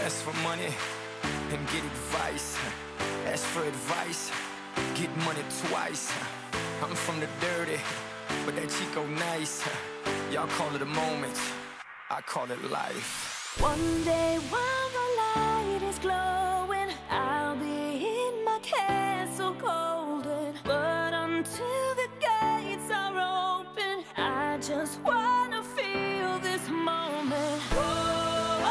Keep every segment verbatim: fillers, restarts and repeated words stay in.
Ask for money and get advice. Ask for advice, get money twice. I'm from the dirty, but that Chico nice. Y'all call it a moment, I call it life. One day while the light is glowing, I'll be in my castle golden. But until the gates are open, I just wanna feel this moment. Whoa,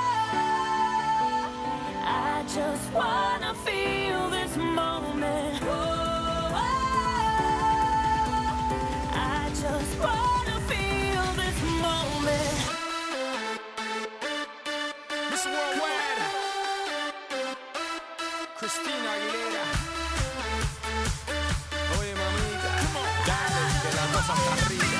I just wanna feel this moment. Whoa, I just wanna feel this moment. Miss Worldwide, Christina Aguilera. Oye mamita, dale que la cosa está rica.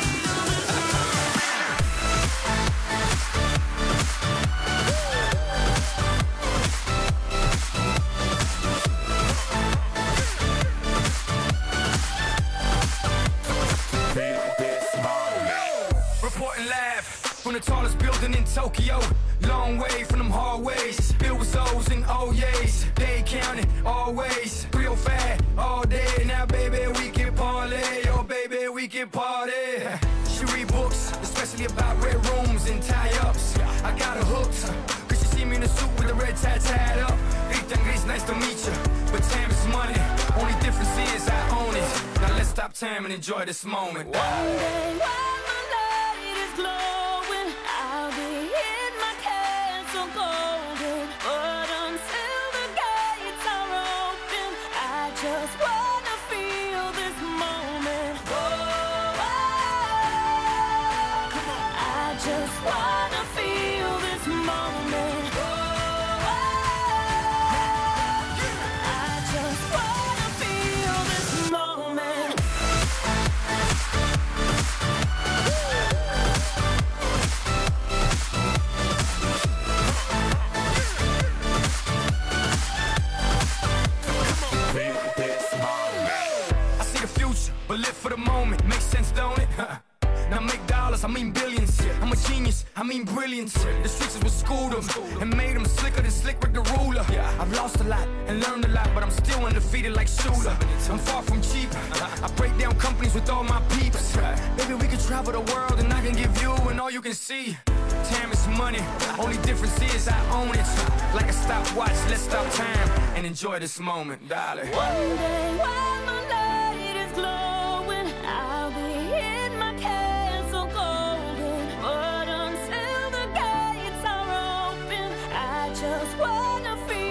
Reporting live from the tallest building in Tokyo. Long way from them hallways, filled with O's and O's. They counting always, real fat all day. Now baby we can parlay, oh baby we can party. She read books, especially about red rooms and tie-ups. I got her hooked, cause she see me in a suit with the red tie tied up. Rita and Grace, nice to meet you, but time is money. Only difference is I own it. Now let's stop time and enjoy this moment. One day while the light is glowing, I'll be in my castle golden. But until the gates are open, I just wanna feel this moment. Whoa, I just wanna feel this moment. Whoa, I just wanna feel this moment. I see the future, but live for the moment. Makes sense, don't it? Now make dollars, I mean billions. I'm a genius, I mean brilliance. The streets is what schooled them and made them slicker than Slick Rick the ruler. I've lost a lot and learned a lot, but I'm still undefeated like Shooter. I'm far from cheap, I break down companies with all my peeps. Baby, we can travel the world and I can give you and all you can see. Time is money, only difference is I own it. Like a stopwatch, let's stop time and enjoy this moment, darling. One day while the light is glowing, I'll be in my castle golden. But until the gates are open, I just wanna feel